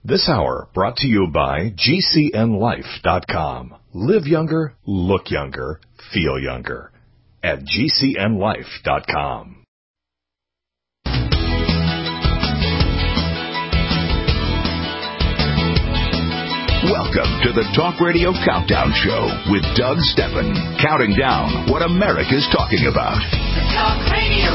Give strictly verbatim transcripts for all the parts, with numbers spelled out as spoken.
This hour brought to you by G C N life dot com. Live younger, look younger, feel younger at G C N life dot com. Welcome to the Talk Radio Countdown Show with Doug Steffen, counting down what America's talking about. The Talk Radio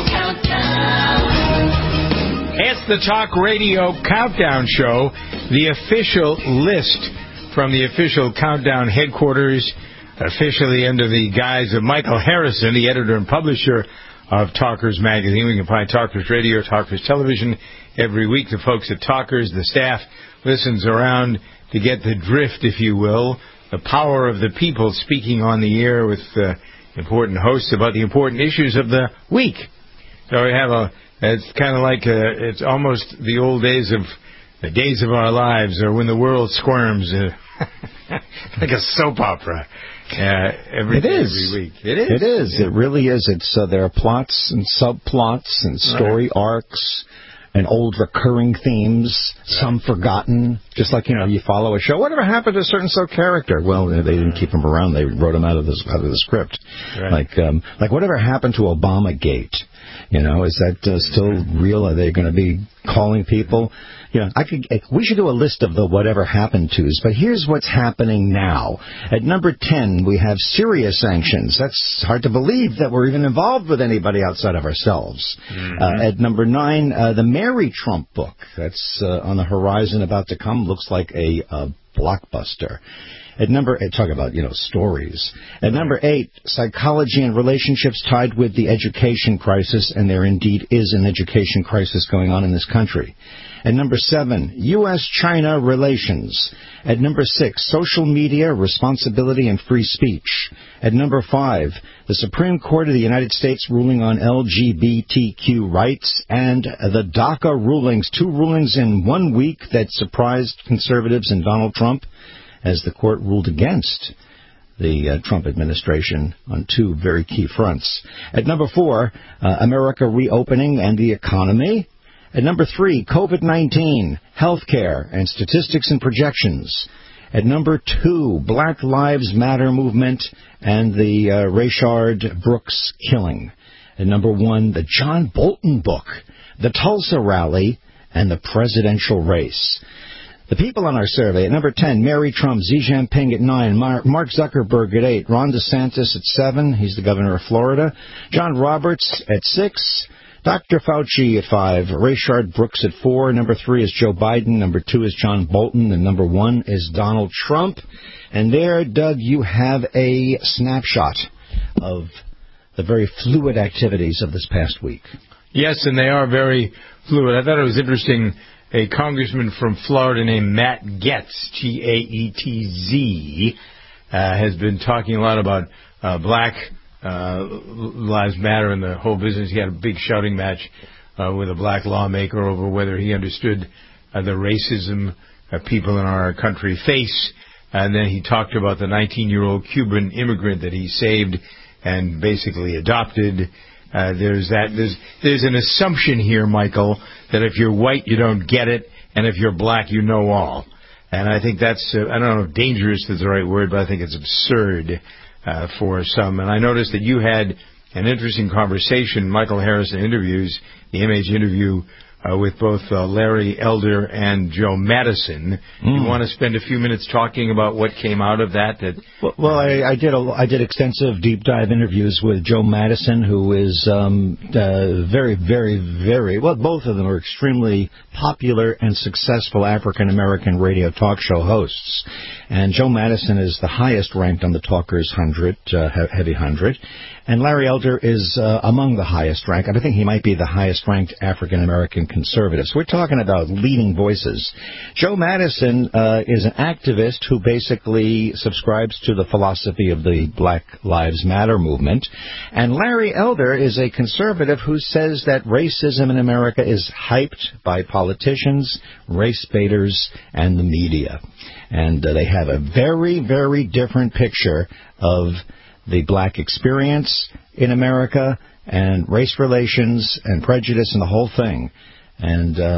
Countdown. It's the Talk Radio Countdown Show, the official list from the official Countdown headquarters, officially under the guise of Michael Harrison, the editor and publisher of Talkers Magazine. We can find Talkers Radio, Talkers Television every week. The folks at Talkers, the staff, listens around to get the drift, if you will, the power of the people speaking on the air with uh, important hosts about the important issues of the week. So we have a, it's kind of like, a, it's almost the old days of, the days of our lives, or when the world squirms, uh, like a soap opera. Uh, every, it is. every week. It is. It is. Yeah. It really is. It's uh, there are plots and subplots and story right. arcs and old recurring themes, right. some forgotten. Just like, you know, you follow a show. Whatever happened to a certain so character? Well, they didn't keep him around. They wrote him out of the out of the script. Right. Like um, like whatever happened to Obamagate? You know, is that uh, still real? Are they going to be calling people? You know, I could. We should do a list of the whatever happened to's. But here's what's happening now. At number ten, we have Syria sanctions. That's hard to believe that we're even involved with anybody outside of ourselves. Mm-hmm. Uh, at number nine, uh, the Mary Trump book. That's uh, on the horizon, about to come. Looks like a, a blockbuster. At number eight, talk about, you know, stories. At number eight, psychology and relationships tied with the education crisis, and there indeed is an education crisis going on in this country. At number seven, U S China relations. At number six, social media, responsibility, and free speech. At number five, the Supreme Court of the United States ruling on L G B T Q rights, and the DACA rulings, two rulings in one week that surprised conservatives and Donald Trump, as the court ruled against the uh, Trump administration on two very key fronts. At number four, uh, America reopening and the economy. At number three, COVID nineteen, healthcare, and statistics and projections. At number two, Black Lives Matter movement and the uh, Rayshard Brooks killing. At number one, the John Bolton book, the Tulsa rally, and the presidential race. The people on our survey: at number ten, Mary Trump, Xi Jinping at nine, Mark Zuckerberg at eight, Ron DeSantis at seven, he's the governor of Florida, John Roberts at six, Doctor Fauci at five, Rayshard Brooks at four, number three is Joe Biden, number two is John Bolton, and number one is Donald Trump. And there, Doug, you have a snapshot of the very fluid activities of this past week. Yes, and they are very fluid. I thought it was interesting. A congressman from Florida named Matt Gaetz, G A E T Z, uh, has been talking a lot about uh, Black uh, Lives Matter and the whole business. He had a big shouting match uh, with a black lawmaker over whether he understood uh, the racism that people in our country face. And then he talked about the nineteen-year-old Cuban immigrant that he saved and basically adopted. Uh, there's that. There's there's an assumption here, Michael, that if you're white, you don't get it, and if you're black, you know all. And I think that's, uh, I don't know if dangerous is the right word, but I think it's absurd uh, for some. And I noticed that you had an interesting conversation, Michael Harrison interviews, the M H interview, uh, with both uh, Larry Elder and Joe Madison. Mm. You want to spend a few minutes talking about what came out of that? That well, well I, I did a, I did extensive deep dive interviews with Joe Madison, who is um, uh, very, very, very, well, both of them are extremely popular and successful African-American radio talk show hosts. And Joe Madison is the highest ranked on the Talkers one hundred, uh, Heavy one hundred. And Larry Elder is uh, among the highest ranked. I think he might be the highest ranked African-American conservative. So we're talking about leading voices. Joe Madison uh, is an activist who basically subscribes to the philosophy of the Black Lives Matter movement. And Larry Elder is a conservative who says that racism in America is hyped by politicians, race baiters, and the media. And uh, they have a very, very different picture of the black experience in America and race relations and prejudice and the whole thing. And um,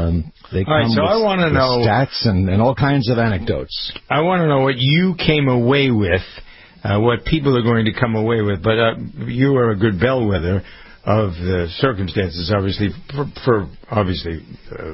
They come all right, so with, I want to with know stats and, and all kinds of anecdotes. I want to know what you came away with, uh, what people are going to come away with. But uh, you are a good bellwether of the circumstances, obviously. For, for obviously, uh,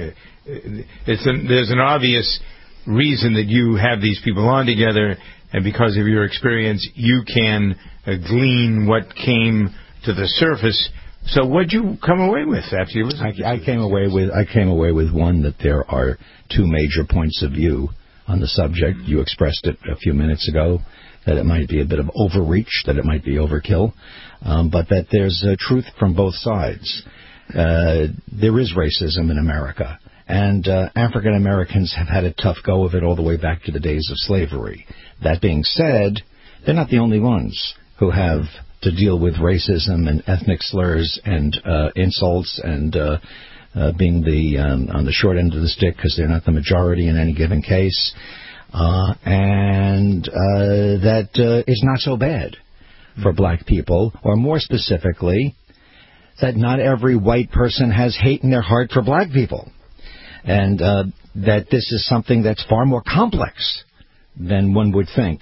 it's an, there's an obvious reason that you have these people on together, and because of your experience, you can uh, glean what came to the surface. So what'd you come away with after you listened? I, I came away with I came away with one, that there are two major points of view on the subject. You expressed it a few minutes ago, that it might be a bit of overreach, that it might be overkill, um, but that there's uh, truth from both sides. Uh, there is racism in America, and uh, African Americans have had a tough go of it all the way back to the days of slavery. That being said, they're not the only ones who have to deal with racism and ethnic slurs and uh, insults and uh, uh, being the um, on the short end of the stick, because they're not the majority in any given case. Uh, and uh, that uh, is not so bad for black people, or more specifically, that not every white person has hate in their heart for black people, and uh, that this is something that's far more complex than one would think,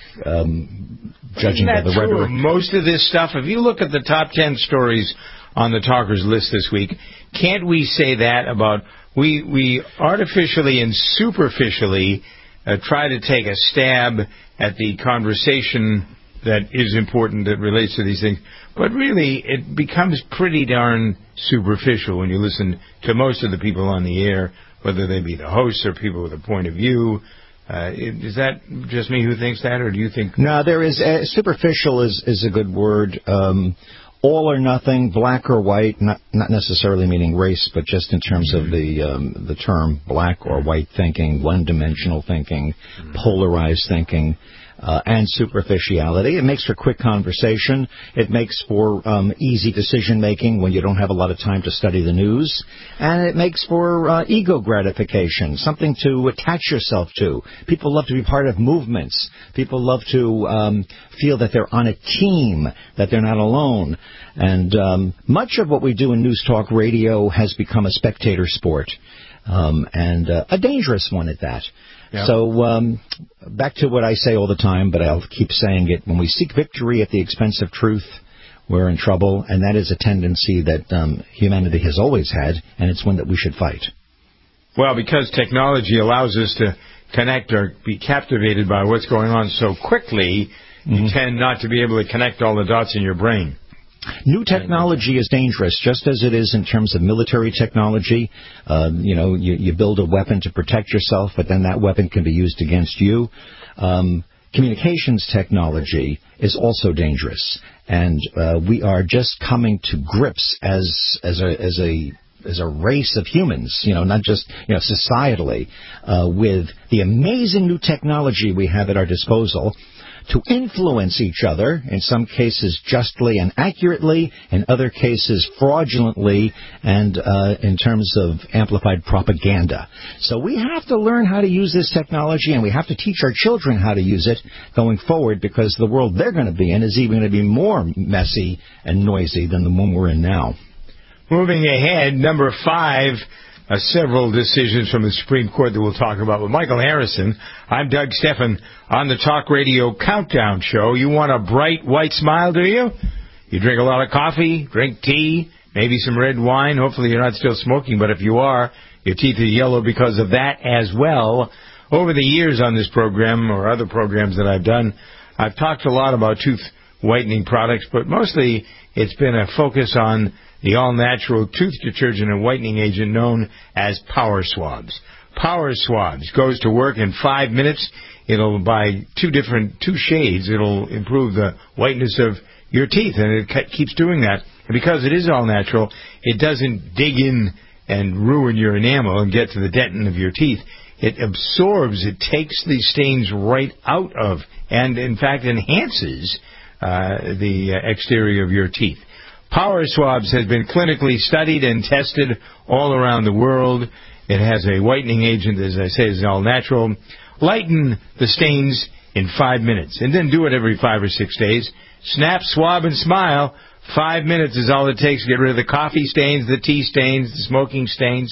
um, judging by the rhetoric. Most of this stuff, if you look at the top ten stories on the talkers list this week, can't we say that about, we, we artificially and superficially uh, try to take a stab at the conversation that is important, that relates to these things, but really it becomes pretty darn superficial when you listen to most of the people on the air, whether they be the hosts or people with a point of view. Uh, is that just me who thinks that, or do you think... No, there is... Uh, superficial is, is a good word. Um, all or nothing, black or white, not not necessarily meaning race, but just in terms mm-hmm. of the um, the term black or white thinking, one-dimensional thinking, mm-hmm. polarized thinking, uh, and superficiality. It makes for quick conversation. It makes for um, easy decision-making when you don't have a lot of time to study the news. And it makes for uh, ego gratification, something to attach yourself to. People love to be part of movements. People love to um, feel that they're on a team, that they're not alone. And um, much of what we do in News Talk Radio has become a spectator sport, um, and uh, a dangerous one at that. Yeah. So um, back to what I say all the time, but I'll keep saying it. When we seek victory at the expense of truth, we're in trouble, and that is a tendency that um, humanity has always had, and it's one that we should fight. Well, because technology allows us to connect or be captivated by what's going on so quickly, mm-hmm. you tend not to be able to connect all the dots in your brain. New technology is dangerous, just as it is in terms of military technology. Um, you know, you, you build a weapon to protect yourself, but then that weapon can be used against you. Um, communications technology is also dangerous, and uh, we are just coming to grips as as a as a as a race of humans, you know, not just, you know, societally, uh, with the amazing new technology we have at our disposal to influence each other, in some cases justly and accurately, in other cases fraudulently, and uh, in terms of amplified propaganda. So we have to learn how to use this technology, and we have to teach our children how to use it going forward, because the world they're going to be in is even going to be more messy and noisy than the one we're in now. Moving ahead, number five, uh, several decisions from the Supreme Court that we'll talk about with Michael Harrison. I'm Doug Stephan on the Talk Radio Countdown Show. You want a bright white smile, do you? You drink a lot of coffee, drink tea, maybe some red wine. Hopefully you're not still smoking, but if you are, your teeth are yellow because of that as well. Over the years on this program, or other programs that I've done, I've talked a lot about tooth whitening products, but mostly it's been a focus on the all-natural tooth detergent and whitening agent known as Power Swabs. Power Swabs goes to work in five minutes. It'll, by two different, two shades, it'll improve the whiteness of your teeth, and it keeps doing that. And because it is all-natural, it doesn't dig in and ruin your enamel and get to the dentin of your teeth. It absorbs, it takes these stains right out of, and in fact enhances uh, the exterior of your teeth. Power Swabs has been clinically studied and tested all around the world. It has a whitening agent, as I say, is all natural. Lighten the stains in five minutes, and then do it every five or six days. Snap, swab, and smile. Five minutes is all it takes to get rid of the coffee stains, the tea stains, the smoking stains.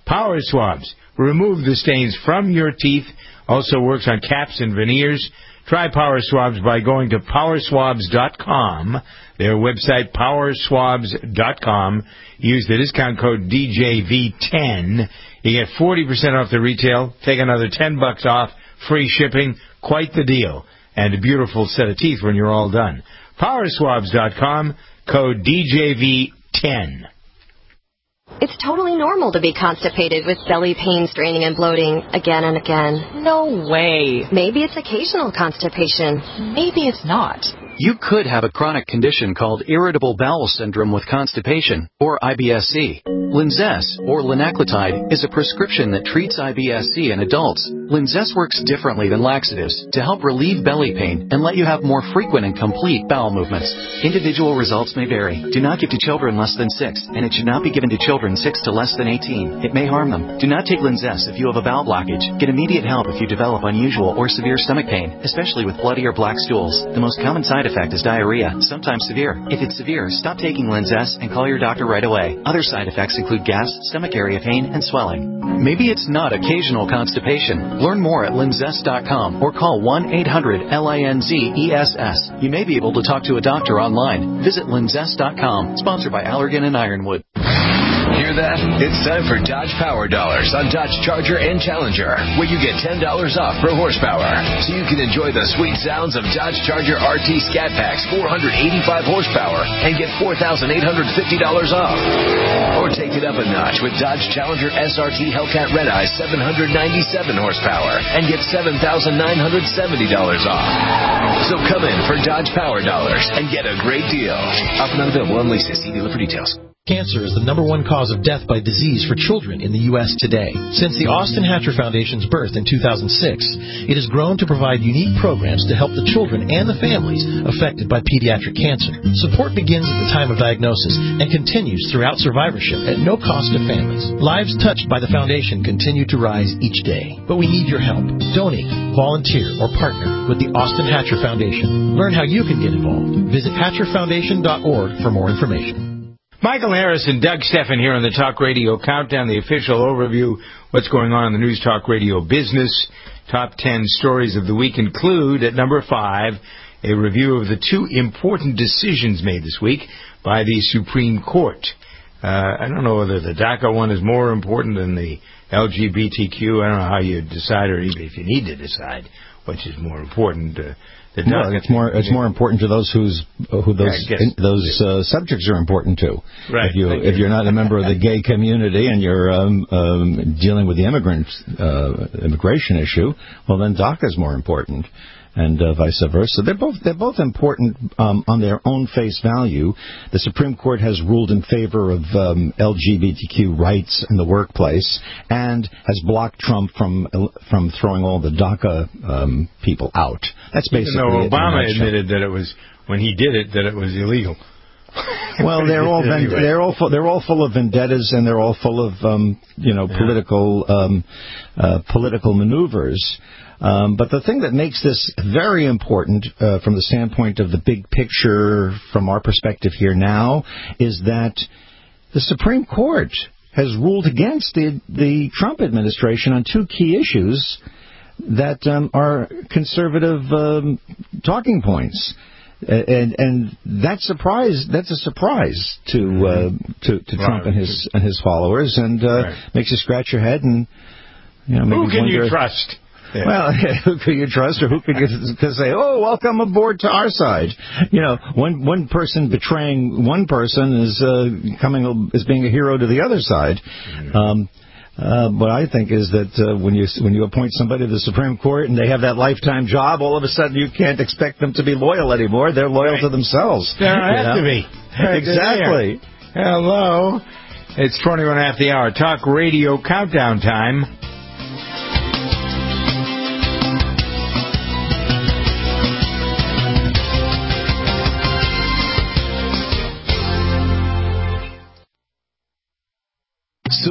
Power Swabs. Remove the stains from your teeth. Also works on caps and veneers. Try Power Swabs by going to power swabs dot com. Their website, power swabs dot com. Use the discount code D J V ten. You get forty percent off the retail. Take another ten bucks off. Free shipping. Quite the deal. And a beautiful set of teeth when you're all done. power swabs dot com. Code D J V ten. It's totally normal to be constipated with belly pain, straining, and bloating again and again. No way. Maybe it's occasional constipation. Maybe it's not. You could have a chronic condition called irritable bowel syndrome with constipation, or I B S C. Linzess, or linaclotide, is a prescription that treats I B S C in adults. Linzess works differently than laxatives to help relieve belly pain and let you have more frequent and complete bowel movements. Individual results may vary. Do not give to children less than six, and it should not be given to children six to less than eighteen. It may harm them. Do not take Linzess if you have a bowel blockage. Get immediate help if you develop unusual or severe stomach pain, especially with bloody or black stools. The most common side effect is diarrhea, sometimes severe. If it's severe, stop taking Linzess and call your doctor right away. Other side effects include gas, stomach area pain, and swelling. Maybe it's not occasional constipation. Learn more at linzess dot com or call one eight hundred L I N Z E S S. You may be able to talk to a doctor online. Visit linzess dot com. Sponsored by Allergan and Ironwood. Hear that? It's time for Dodge Power Dollars on Dodge Charger and Challenger, where you get ten dollars off per horsepower. So you can enjoy the sweet sounds of Dodge Charger R T Scat Packs four hundred eighty-five horsepower and get four thousand eight hundred fifty dollars off. Or take it up a notch with Dodge Challenger S R T Hellcat Red Eye seven hundred ninety-seven horsepower and get seven thousand nine hundred seventy dollars off. So come in for Dodge Power Dollars and get a great deal. Offer not available on leases. See dealer for details. Cancer is the number one cause of death by disease for children in the U S today. Since the Austin Hatcher Foundation's birth in two thousand six, it has grown to provide unique programs to help the children and the families affected by pediatric cancer. Support begins at the time of diagnosis and continues throughout survivorship at no cost to families. Lives touched by the foundation continue to rise each day. But we need your help. Donate, volunteer, or partner with the Austin Hatcher Foundation. Learn how you can get involved. Visit hatcher foundation dot org for more information. Michael Harris and Doug Steffen here on the Talk Radio Countdown, the official overview. What's going on in the News Talk Radio business. Top ten stories of the week include, at number five, a review of the two important decisions made this week by the Supreme Court. Uh, I don't know whether the DACA one is more important than the L G B T Q. I don't know how you decide, or even if you need to decide which is more important. Uh, The well, it's more it's more important to those whose who those yeah, in, those uh, subjects are important to. Right. If you if you're not a member of the gay community and you're um, um, dealing with the immigrant uh, immigration issue, well then DACA is more important, and uh, vice versa. They're both they're both important um, on their own face value. The Supreme Court has ruled in favor of um, L G B T Q rights in the workplace and has blocked Trump from from throwing all the DACA um, people out. That's basically. Even though Obama admitted that it was when he did it that it was illegal. Well, they're all anyway. they're all full, they're all full of vendettas, and they're all full of um, you know yeah. political um, uh, political maneuvers. Um, but the thing that makes this very important uh, from the standpoint of the big picture, from our perspective here now, is that the Supreme Court has ruled against the the Trump administration on two key issues that um, are conservative um, talking points. And and that surprise that's a surprise to uh, to, to right. Trump and his and his followers, and uh, right. makes you scratch your head and you know maybe who can wonder, you trust? Yeah. Well, who could you trust, or who could you say, "Oh, welcome aboard to our side"? You know, one one person betraying one person is uh, coming is being a hero to the other side. Mm-hmm. Um, Uh, what I think is that uh, when you when you appoint somebody to the Supreme Court and they have that lifetime job, all of a sudden you can't expect them to be loyal anymore. They're loyal right. to themselves. They don't have know? to be. Right, exactly. Hello. It's twenty-one after the hour. Talk Radio Countdown time. Silver has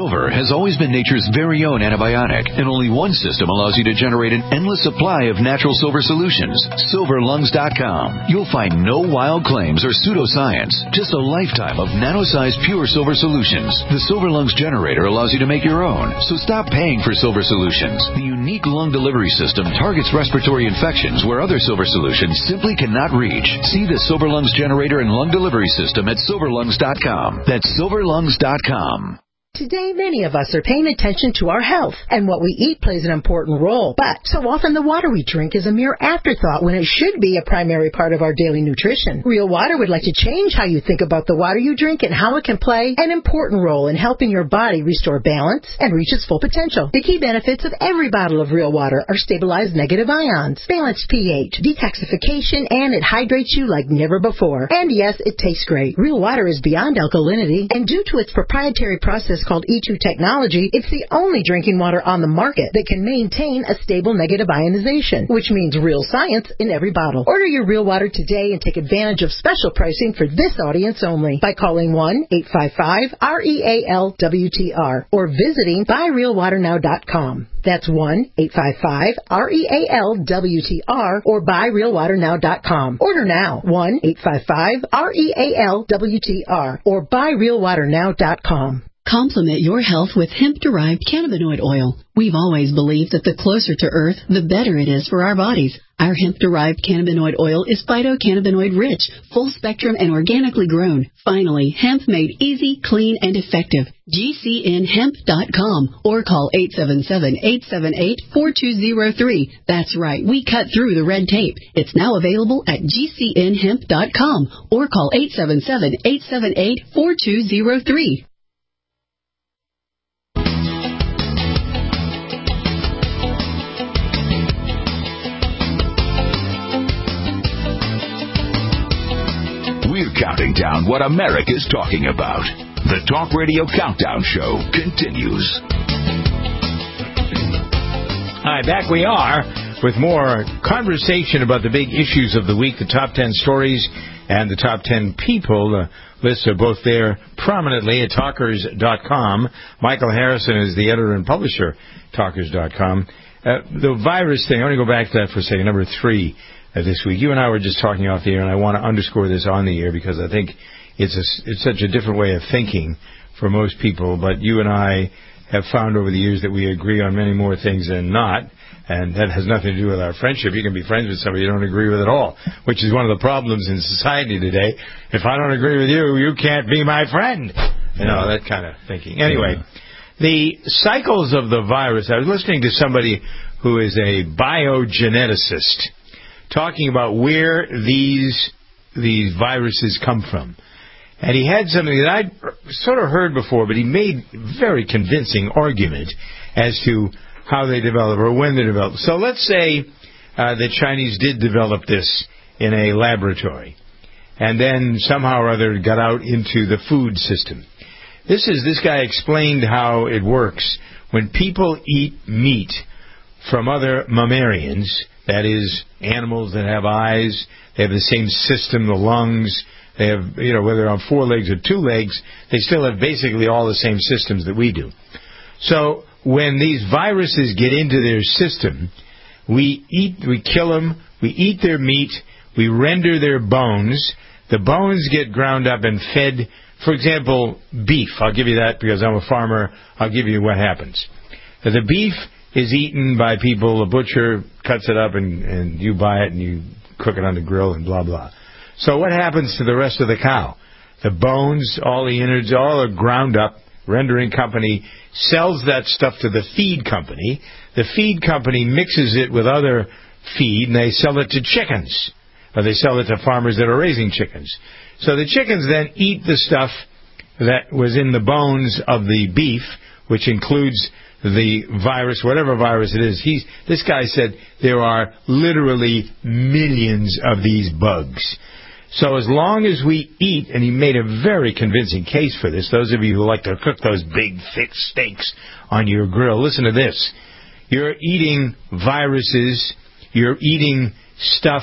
has always been nature's very own antibiotic, and only one system allows you to generate an endless supply of natural silver solutions. silver lungs dot com. You'll find no wild claims or pseudoscience, just a lifetime of nano-sized pure silver solutions. The Silver Lungs generator allows you to make your own, so stop paying for silver solutions. The unique lung delivery system targets respiratory infections where other silver solutions simply cannot reach. See the Silver Lungs generator and lung delivery system at silver lungs dot com. That's silver lungs dot com. Today, many of us are paying attention to our health, and what we eat plays an important role. But so often the water we drink is a mere afterthought when it should be a primary part of our daily nutrition. Real Water would like to change how you think about the water you drink and how it can play an important role in helping your body restore balance and reach its full potential. The key benefits of every bottle of Real Water are stabilized negative ions, balanced pH, detoxification, and it hydrates you like never before. And yes, it tastes great. Real Water is beyond alkalinity, and due to its proprietary process called E two technology, it's the only drinking water on the market that can maintain a stable negative ionization, which means real science in every bottle. Order your Real Water today and take advantage of special pricing for this audience only by calling one eight five five R E A L W T R or visiting buy real water now dot com. That's one eight five five R E A L W T R or buy real water now dot com. Order now, one eight five five R E A L W T R or buy real water now dot com. Complement your health with hemp-derived cannabinoid oil. We've always believed that the closer to Earth, the better it is for our bodies. Our hemp-derived cannabinoid oil is phytocannabinoid-rich, full-spectrum, and organically grown. Finally, hemp made easy, clean, and effective. G C N hemp dot com or call eight seven seven, eight seven eight, four two zero three. That's right, we cut through the red tape. It's now available at G C N hemp dot com or call eight seven seven, eight seven eight, four two zero three. We're counting down what America's talking about. The Talk Radio Countdown Show continues. Hi, back we are with more conversation about the big issues of the week, the top ten stories and the top ten people. The lists are both there prominently at talkers dot com. Michael Harrison is the editor and publisher, talkers dot com. Uh, the virus thing, I want to go back to that for a second. Number three. Uh, this week. You and I were just talking off the air, and I want to underscore this on the air because I think it's a, it's such a different way of thinking for most people. But you and I have found over the years that we agree on many more things than not, and that has nothing to do with our friendship. You can be friends with somebody you don't agree with at all, which is one of the problems in society today. If I don't agree with you, you can't be my friend. You know, that kind of thinking. Anyway, the cycles of the virus. I was listening to somebody who is a biogeneticist talking about where these these viruses come from. And he had something that I'd sort of heard before, but he made a very convincing argument as to how they develop or when they develop. So let's say uh, the Chinese did develop this in a laboratory, and then somehow or other it got out into the food system. This is this guy explained how it works when people eat meat from other mammalians. That is, animals that have eyes, they have the same system, the lungs, they have, you know, whether on four legs or two legs, they still have basically all the same systems that we do. So when these viruses get into their system, we eat, we kill them, we eat their meat, we render their bones, the bones get ground up and fed, for example, beef. I'll give you that because I'm a farmer. I'll give you what happens. The beef is eaten by people, a butcher cuts it up and, and you buy it and you cook it on the grill and blah, blah. So what happens to the rest of the cow? The bones, all the innards, all are ground up. Rendering company sells that stuff to the feed company. The feed company mixes it with other feed and they sell it to chickens. Or they sell it to farmers that are raising chickens. So the chickens then eat the stuff that was in the bones of the beef, which includes the virus, whatever virus it is. He's, this guy said there are literally millions of these bugs. So as long as we eat, and he made a very convincing case for this, those of you who like to cook those big, thick steaks on your grill, listen to this. You're eating viruses, you're eating stuff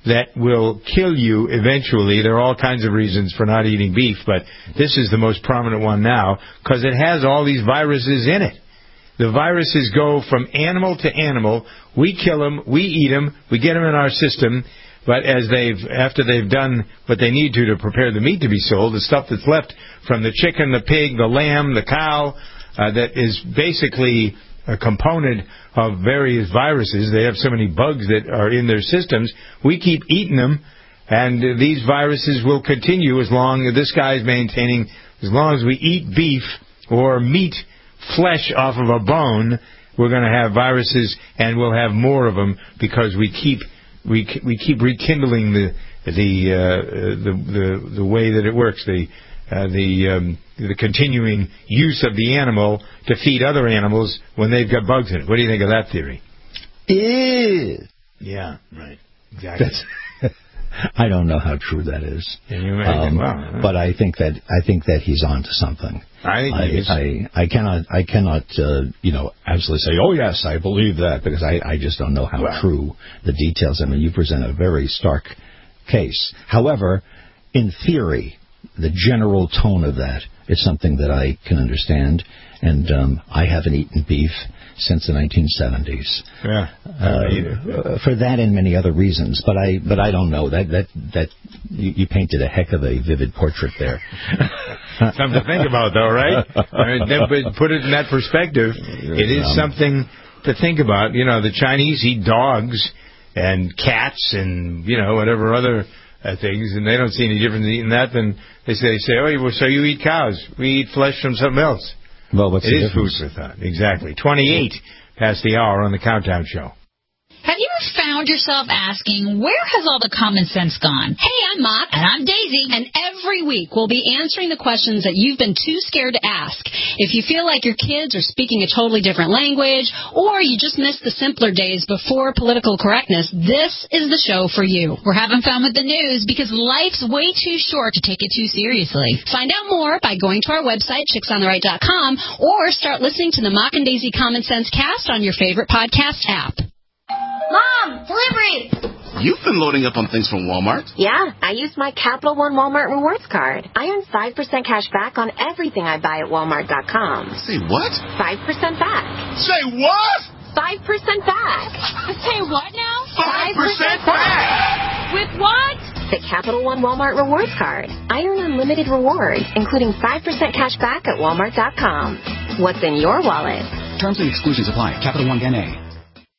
that will kill you eventually. There are all kinds of reasons for not eating beef, but this is the most prominent one now because it has all these viruses in it. The viruses go from animal to animal. We kill them, we eat them, we get them in our system, but as they've after they've done what they need to to prepare the meat to be sold, the stuff that's left from the chicken, the pig, the lamb, the cow, uh, that is basically a component of various viruses. They have so many bugs that are in their systems. We keep eating them, and uh, these viruses will continue as long as this guy is maintaining, as long as we eat beef or meat, flesh off of a bone, we're going to have viruses, and we'll have more of them because we keep we we keep rekindling the the uh, the, the the way that it works, the uh, the um, the continuing use of the animal to feed other animals when they've got bugs in it. What do you think of that theory? Ew. Yeah, right. Exactly. That's I don't know how true that is, Can you imagine? um, Wow. but I think that I think that he's on to something. I think he is. I, I cannot I cannot uh, you know absolutely say, oh yes, I believe that, because I, I just don't know how Wow. true the details. I mean, you present a very stark case. However, in theory, the general tone of that is something that I can understand, and um, I haven't eaten beef since the nineteen seventies. Yeah, uh, for that and many other reasons, but I but I don't know that that that you, you painted a heck of a vivid portrait there. Something to think about, though, right? I mean, that- but put it in that perspective. It is Um, something to think about. You know, the Chinese eat dogs and cats and you know whatever other uh, things, and they don't see any difference in eating that than they say. They say, oh, well, so you eat cows? We eat flesh from something else. Well, what's it the is food difference? for thought. Exactly. Twenty-eight past the hour on the Countdown Show. Have you ever found yourself asking, where has all the common sense gone? Hey, I'm Mott. And I'm Daisy. And every week we'll be answering the questions that you've been too scared to ask. If you feel like your kids are speaking a totally different language, or you just missed the simpler days before political correctness, this is the show for you. We're having fun with the news because life's way too short to take it too seriously. Find out more by going to our website, chicks on the right dot com, or start listening to the Mock and Daisy Common Sense Cast on your favorite podcast app. Mom, delivery! You've been loading up on things from Walmart. Yeah, I used my Capital One Walmart Rewards card. I earn five percent cash back on everything I buy at Walmart dot com. Say what? five percent back. Say what? five percent back. Say what now? five percent back! With what? The Capital One Walmart Rewards card. I earn unlimited rewards, including five percent cash back at Walmart dot com. What's in your wallet? Terms and exclusions apply. Capital One N A.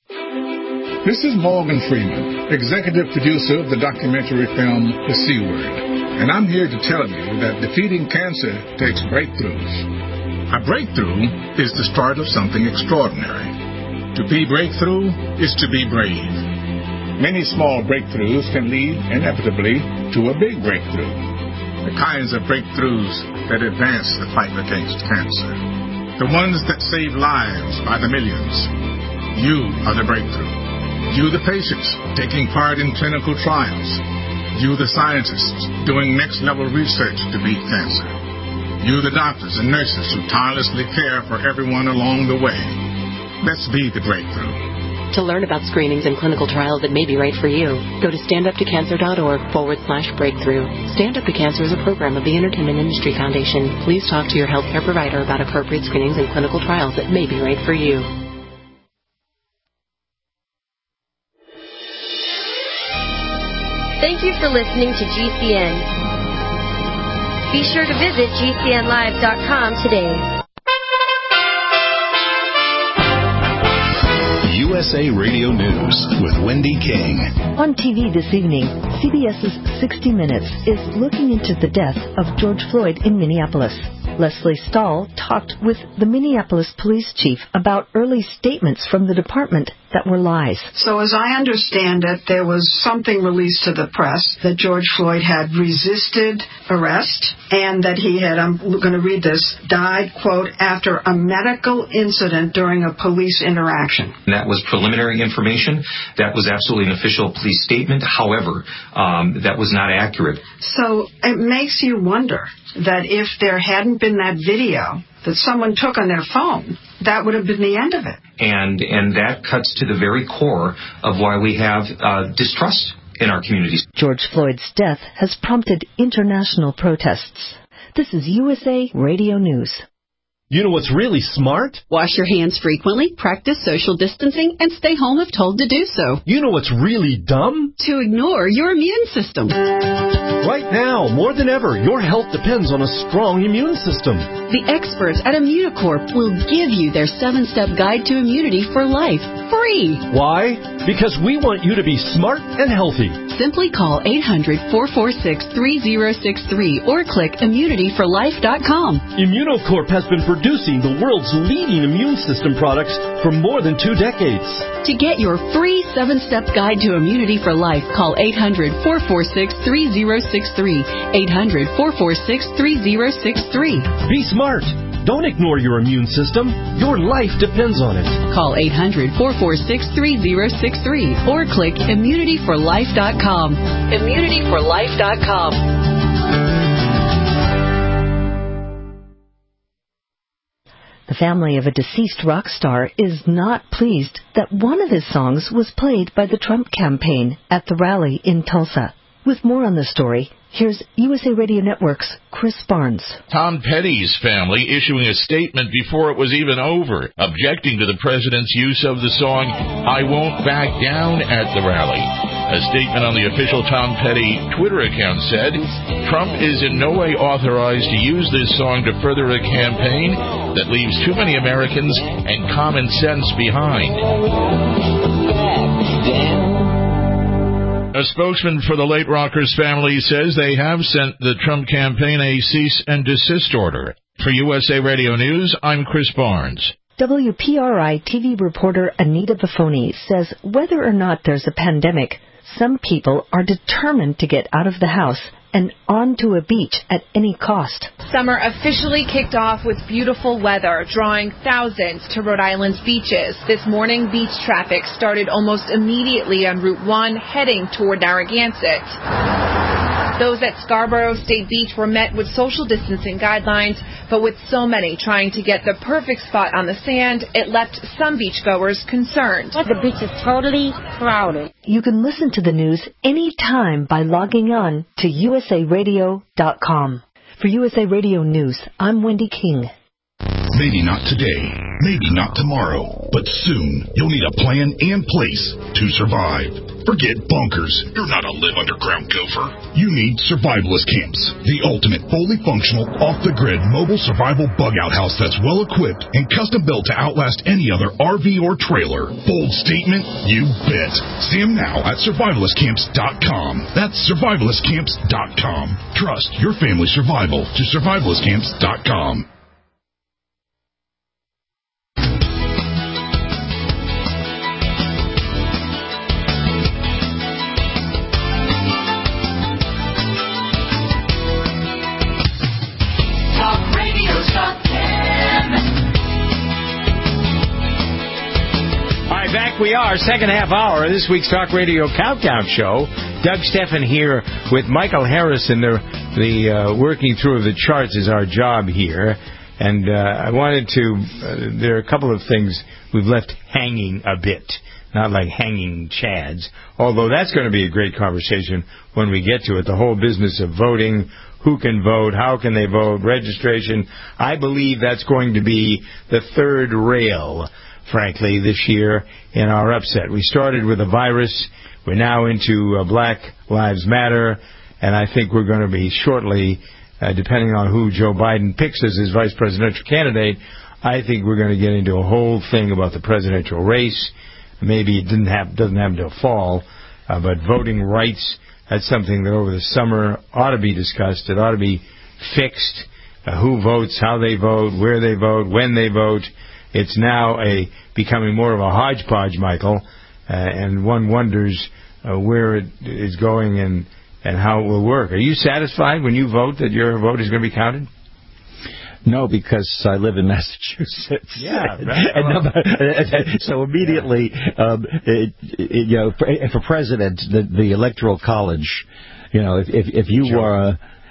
This is Morgan Freeman, executive producer of the documentary film The C Word, and I'm here to tell you that defeating cancer takes breakthroughs. A breakthrough is the start of something extraordinary. To be breakthrough is to be brave. Many small breakthroughs can lead inevitably to a big breakthrough. The kinds of breakthroughs that advance the fight against cancer. The ones that save lives by the millions. You are the breakthrough. You, the patients, taking part in clinical trials. You, the scientists, doing next-level research to beat cancer. You, the doctors and nurses who tirelessly care for everyone along the way. Let's be the breakthrough. To learn about screenings and clinical trials that may be right for you, go to standuptocancer.org forward slash breakthrough. Stand Up to Cancer is a program of the Entertainment Industry Foundation. Please talk to your healthcare provider about appropriate screenings and clinical trials that may be right for you. Thank you for listening to G C N. Be sure to visit G C N live dot com today. U S A Radio News with Wendy King. On T V this evening, CBS's sixty minutes is looking into the death of George Floyd in Minneapolis. Leslie Stahl talked with the Minneapolis police chief about early statements from the department that were lies. So as I understand it, there was something released to the press that George Floyd had resisted arrest and that he had, I'm going to read this, died, quote, after a medical incident during a police interaction. That was preliminary information. That was absolutely an official police statement. However, um, that was not accurate. So it makes you wonder that if there hadn't been that video that someone took on their phone, that would have been the end of it. And and that cuts to the very core of why we have uh, distrust in our communities. George Floyd's death has prompted international protests. This is U S A Radio News. You know what's really smart? Wash your hands frequently, practice social distancing, and stay home if told to do so. You know what's really dumb? To ignore your immune system. Right now, more than ever, your health depends on a strong immune system. The experts at Immunicorp will give you their seven-step guide to immunity for life, free. Why? Because we want you to be smart and healthy. Simply call eight hundred, four four six, three zero six three or click immunity for life dot com. Immunicorp has been producing the world's leading immune system products for more than two decades. To get your free seven-step guide to immunity for life, call eight hundred, four four six, three zero six three, eight hundred, four four six, three zero six three. Be smart. Don't ignore your immune system. Your life depends on it. Call eight hundred, four four six, three zero six three or click immunity for life dot com. immunity for life dot com. The family of a deceased rock star is not pleased that one of his songs was played by the Trump campaign at the rally in Tulsa. With more on the story, here's U S A Radio Network's Chris Barnes. Tom Petty's family issuing a statement before it was even over, objecting to the president's use of the song I Won't Back Down at the rally. A statement on the official Tom Petty Twitter account said, Trump is in no way authorized to use this song to further a campaign that leaves too many Americans and common sense behind. A spokesman for the late rocker's family says they have sent the Trump campaign a cease and desist order. For U S A Radio News, I'm Chris Barnes. W P R I T V reporter Anita Buffoni says whether or not there's a pandemic, some people are determined to get out of the house and onto a beach at any cost. Summer officially kicked off with beautiful weather, drawing thousands to Rhode Island's beaches. This morning, beach traffic started almost immediately on Route one, heading toward Narragansett. Those at Scarborough State Beach were met with social distancing guidelines, but with so many trying to get the perfect spot on the sand, it left some beachgoers concerned. The beach is totally crowded. You can listen to the news anytime by logging on to U S A radio dot com. For U S A Radio News, I'm Wendy King. Maybe not today, maybe not tomorrow, but soon you'll need a plan and place to survive. Forget bunkers. You're not a live underground gopher. You need survivalist camps, the ultimate fully functional, off-the-grid mobile survival bug-out house that's well-equipped and custom-built to outlast any other R V or trailer. Bold statement? You bet. See them now at survivalist camps dot com. That's survivalist camps dot com. Trust your family's survival to survivalist camps dot com. Back we are, second half hour of this week's Talk Radio Countdown Show. Doug Steffen here with Michael Harrison. The, the uh, working through of the charts is our job here. And uh, I wanted to, uh, there are a couple of things we've left hanging a bit. Not like hanging chads. Although that's going to be a great conversation when we get to it. The whole business of voting, who can vote, how can they vote, registration. I believe that's going to be the third rail, frankly, this year in our upset. We started with a virus. We're now into uh, Black Lives Matter. And I think we're going to be shortly, uh, depending on who Joe Biden picks as his vice presidential candidate, I think we're going to get into a whole thing about the presidential race. Maybe it didn't have, doesn't happen till fall, uh, but voting rights, that's something that over the summer ought to be discussed. It ought to be fixed. Uh, who votes, how they vote, where they vote, when they vote. It's now a becoming more of a hodgepodge, Michael, uh, and one wonders uh, where it is going and, and how it will work. Are you satisfied when you vote that your vote is going to be counted? No, because I live in Massachusetts. Yeah, and, so immediately, um, it, it, you know, for, for president, the, the Electoral College, you know, if if, if you Joe. are a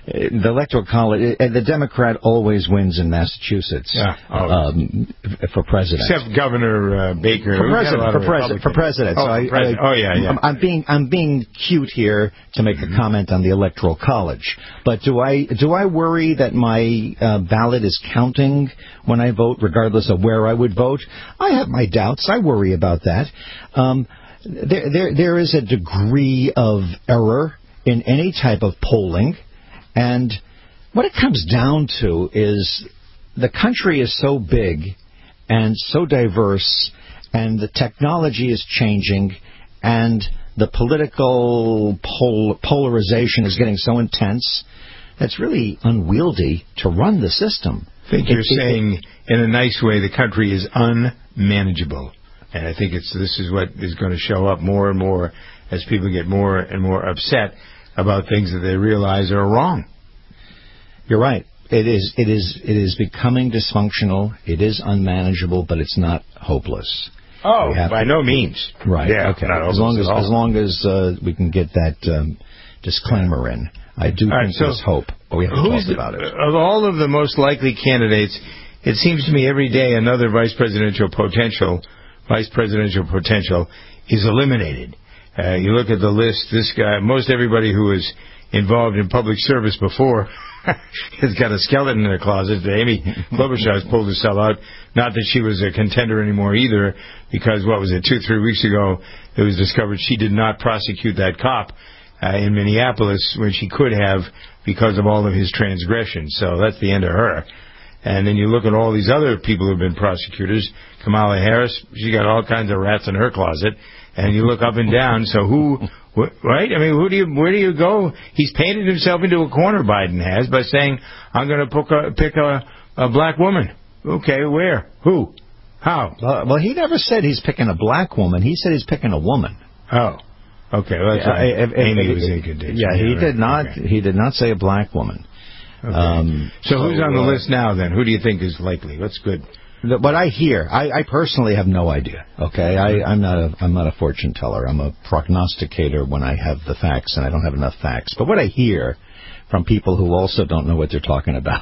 the electoral college, uh, the Democrat always wins in Massachusetts yeah. oh. um, for president. Except Governor uh, Baker. For president. For, pres- for president. Oh, so I, for president. I, oh yeah, yeah. I'm, I'm being I'm being cute here to make a comment on the electoral college. But do I do I worry that my uh, ballot is counting when I vote, regardless of where I would vote? I have my doubts. I worry about that. Um, there there there is a degree of error in any type of polling. And what it comes down to is the country is so big and so diverse, and the technology is changing, and the political pol- polarization is getting so intense, it's really unwieldy to run the system. I think you're it, saying, it, in a nice way, the country is unmanageable. And I think it's this is what is going to show up more and more as people get more and more upset about things that they realize are wrong. You're right. It is. It is. It is becoming dysfunctional. It is unmanageable, but it's not hopeless. Oh, by to, no means. Right. Yeah, okay. As long as as long as uh, we can get that um, disclaimer in, I do all think right, so there's hope. But we have to talk the, about it. Of all of the most likely candidates, it seems to me every day another vice presidential potential, vice presidential potential, is eliminated. Uh, you look at the list, this guy, most everybody who was involved in public service before has got a skeleton in their closet. Amy Klobuchar has pulled herself out. Not that she was a contender anymore either, because, what was it, two, three weeks ago, it was discovered she did not prosecute that cop uh, in Minneapolis when she could have because of all of his transgressions. So that's the end of her. And then you look at all these other people who have been prosecutors. Kamala Harris, she got all kinds of rats in her closet. And you look up and down, so who, wh- right? I mean, who do you, where do you go? He's painted himself into a corner, Biden has, by saying, I'm going to pick a, pick a, a black woman. Okay, where? Who? How? Uh, well, he never said he's picking a black woman. He said he's picking a woman. Oh. Okay, well, that's yeah, right. If, if, Amy if, was in contention. Yeah, he yeah, did not, okay. he did not say a black woman. Okay. Um, so, so who's on the uh, list now, then? Who do you think is likely? What's good? What I hear, I, I personally have no idea. Okay, I, I'm not a I'm not a fortune teller. I'm a prognosticator when I have the facts, and I don't have enough facts. But what I hear from people who also don't know what they're talking about.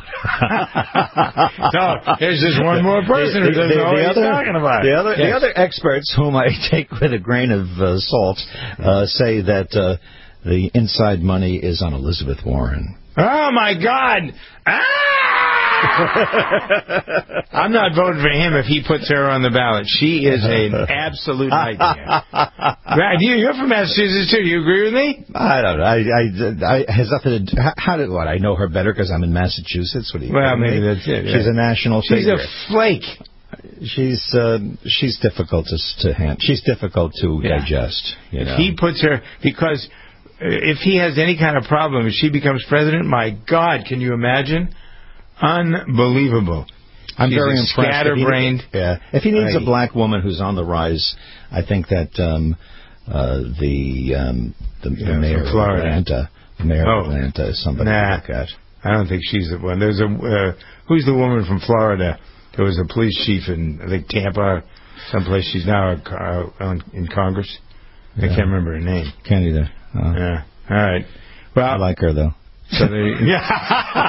So there's just one more person who doesn't the, the, know the what other, he's talking about. The other, yes. the other experts, whom I take with a grain of uh, salt, uh, say that uh, the inside money is on Elizabeth Warren. Oh my God! Ah! I'm not voting for him if he puts her on the ballot. She is an absolute nightmare. Right, you, you're from Massachusetts too. Do you agree with me? I don't know. I, I, I has nothing to do. How, how did what? I know her better because I'm in Massachusetts. What do you? Well, maybe me? that's it. Yeah. She's a national She's figure. a flake. She's uh, she's difficult to to hand. She's difficult to yeah. digest. You if know? he puts her because if he has any kind of problem, if she becomes president, my God, can you imagine? Unbelievable. I'm She's very impressed. Scatterbrained. If he, yeah. If he needs right. a black woman who's on the rise, I think that um, uh, the um, the, yeah, the mayor of Atlanta, the mayor oh. of Atlanta, is somebody nah, to look at. I don't think she's the one. There's a uh, who's the woman from Florida? There was a police chief in I think Tampa, someplace. She's now uh, in Congress. I yeah. can't remember her name. Can't either. Oh. Yeah. All right. Well, I like her though. So they, yeah.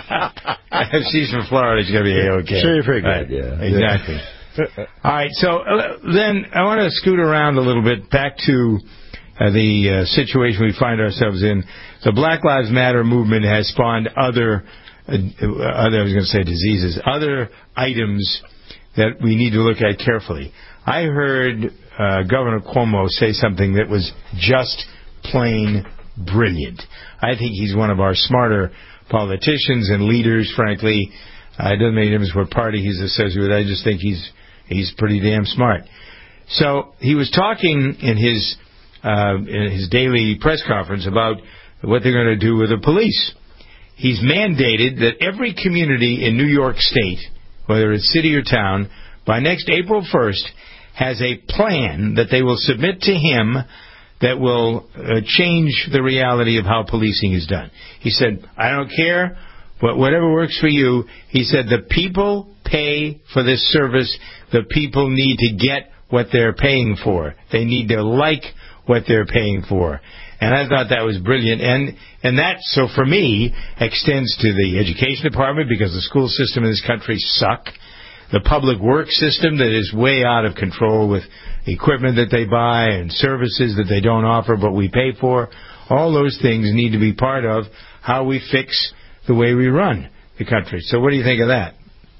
If she's from Florida, she's gonna be A-okay. She's pretty good. Right. Yeah. Exactly. All right. So uh, then I want to scoot around a little bit back to uh, the uh, situation we find ourselves in. The Black Lives Matter movement has spawned other, uh, other I was going to say diseases, other items that we need to look at carefully. I heard uh, Governor Cuomo say something that was just plain brilliant. I think he's one of our smarter politicians and leaders, frankly. Uh, it doesn't make a difference what party he's associated with. I just think he's he's pretty damn smart. So he was talking in his uh, in his daily press conference about what they're going to do with the police. He's mandated that every community in New York State, whether it's city or town, by next April first, has a plan that they will submit to him that will uh, change the reality of how policing is done. He said, I don't care, but whatever works for you. He said, the people pay for this service. The people need to get what they're paying for. They need to like what they're paying for. And I thought that was brilliant. And and that, so for me, extends to the education department, because the school system in this country suck. The public works system that is way out of control with equipment that they buy and services that they don't offer but we pay for. All those things need to be part of how we fix the way we run the country. So what do you think of that?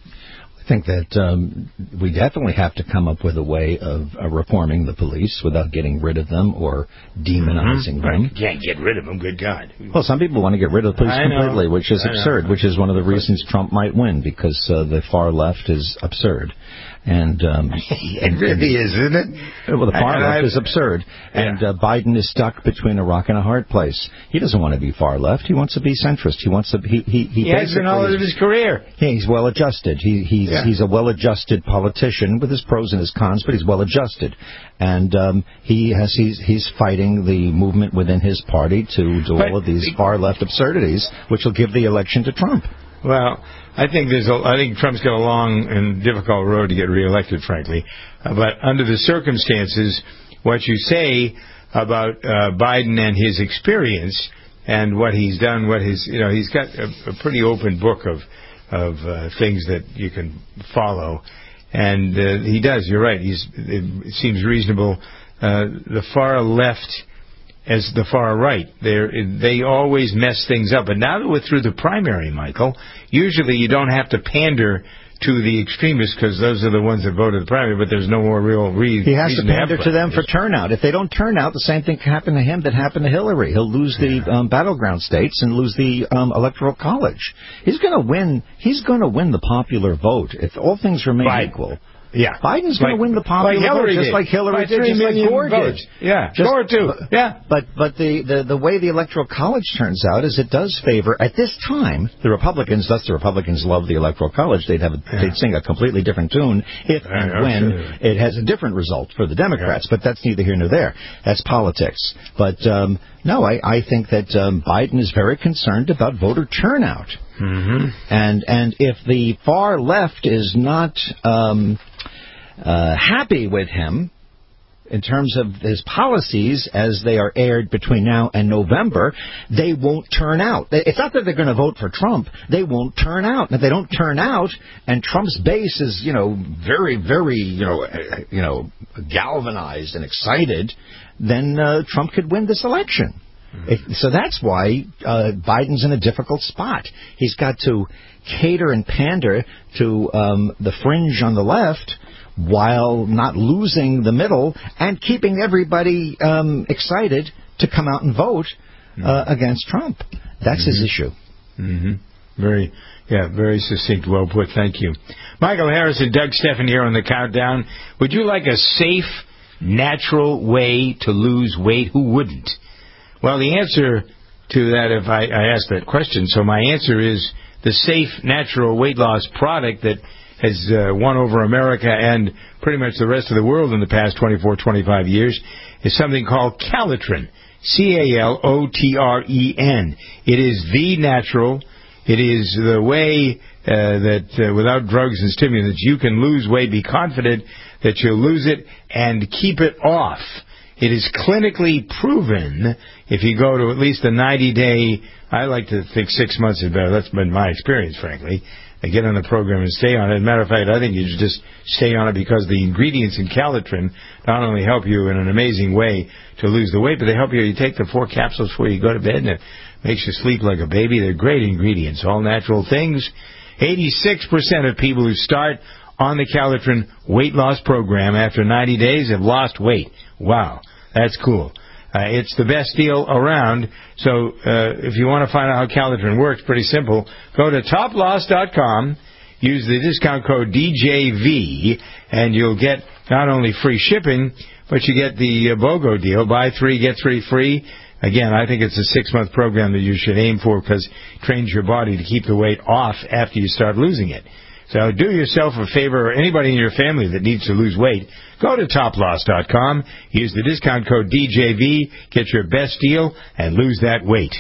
I think that um, we definitely have to come up with a way of uh, reforming the police without getting rid of them or demonizing mm-hmm. them. Right. You can't get rid of them, good God. Well, some people want to get rid of the police I completely, know. which is I absurd, know. which is one of the reasons Trump might win, because uh, the far left is absurd. And um, it really is, isn't it? Well, the far and left I've, is absurd, yeah. and uh, Biden is stuck between a rock and a hard place. He doesn't want to be far left; he wants to be centrist. He wants to. He he he, he has been all of his career. Yeah, he's well adjusted. He he's yeah. he's a well adjusted politician with his pros and his cons, but he's well adjusted, and um, he has he's he's fighting the movement within his party to do but, all of these far left absurdities, which will give the election to Trump. Well, I think there's a, I think Trump's got a long and difficult road to get reelected, frankly. Uh, but under the circumstances, what you say about uh, Biden and his experience and what he's done, what his you know, he's got a, a pretty open book of of uh, things that you can follow, and uh, he does. You're right. He's it seems reasonable. Uh, the far left as the far right. They're, they always mess things up. And now that we're through the primary, Michael, usually you don't have to pander to the extremists because those are the ones that voted the primary, but there's no more real re- he has reason to pander to, to them for turnout. If they don't turn out, the same thing can happen to him that happened to Hillary. He'll lose the um, battleground states and lose the um, electoral college. He's going to win. He's going to win the popular vote if all things remain Biden. equal. Yeah, Biden's going like, to win the popular like vote, did. just like Hillary By did, just like Gore did. Yeah, just, Gore too. Yeah, but but the, the the way the electoral college turns out is it does favor at this time the Republicans. Thus, the Republicans love the electoral college. They'd have a, yeah. they'd sing a completely different tune if yeah, and when sure. it has a different result for the Democrats. Yeah. But that's neither here nor there. That's politics. But um, no, I, I think that um, Biden is very concerned about voter turnout. Mm-hmm. And and if the far left is not um, Uh, happy with him in terms of his policies as they are aired between now and November, they won't turn out. It's not that they're going to vote for Trump. They won't turn out. And if they don't turn out and Trump's base is, you know, very, very, you know, uh, you know, galvanized and excited, then uh, Trump could win this election. It, so that's why uh, Biden's in a difficult spot. He's got to cater and pander to um, the fringe on the left while not losing the middle and keeping everybody um, excited to come out and vote uh, mm-hmm. against Trump. That's mm-hmm. his issue. Mm-hmm. Very, yeah, very succinct. Well put. Thank you. Michael Harris and Doug Steffen here on the Countdown. Would you like a safe, natural way to lose weight? Who wouldn't? Well, the answer to that, if I, I asked that question, so my answer is the safe, natural weight loss product that has uh, won over America and pretty much the rest of the world in the past twenty-four, twenty-five years is something called Calitrin. C A L O T R E N. It is the natural. It is the way uh, that uh, without drugs and stimulants you can lose weight, be confident that you'll lose it, and keep it off. It is clinically proven if you go to at least a ninety-day, I like to think six months is better. That's been my experience, frankly. I get on the program and stay on it. As a matter of fact, I think you should just stay on it because the ingredients in Calitrin not only help you in an amazing way to lose the weight, but they help you. You take the four capsules before you go to bed, and it makes you sleep like a baby. They're great ingredients, all natural things. eighty-six percent of people who start on the Calitrin weight loss program after ninety days have lost weight. Wow, that's cool. Uh, it's the best deal around. So uh, if you want to find out how Calitrin works, pretty simple. Go to top loss dot com, use the discount code D J V, and you'll get not only free shipping, but you get the uh, BOGO deal. Buy three, get three free. Again, I think it's a six-month program that you should aim for because it trains your body to keep the weight off after you start losing it. So do yourself a favor, or anybody in your family that needs to lose weight, go to top loss dot com, use the discount code D J V, get your best deal, and lose that weight.